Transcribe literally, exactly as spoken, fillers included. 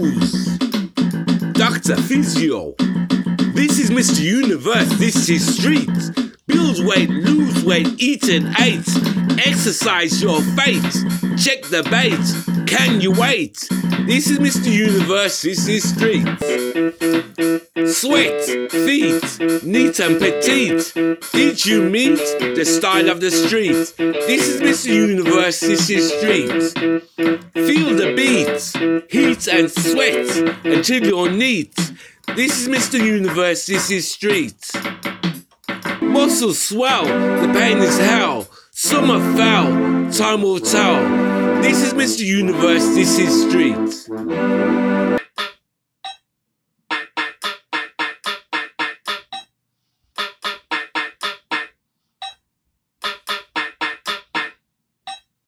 Pose. Doctor Physio. This is Mister Universe, this is Street. Build weight, lose weight, eat and eat. Exercise your fate. Check the bait. Can you wait? This is Mister Universe, this is Street. Sweat, feet, neat and petite. Did you meet the style of the street? This is Mister Universe, this is Street. Feel the beat, heat and sweat until you're neat. This is Mister Universe, this is Street. Muscles swell, the pain is hell. Summer fell, time will tell. This is Mister Universe, this is Street.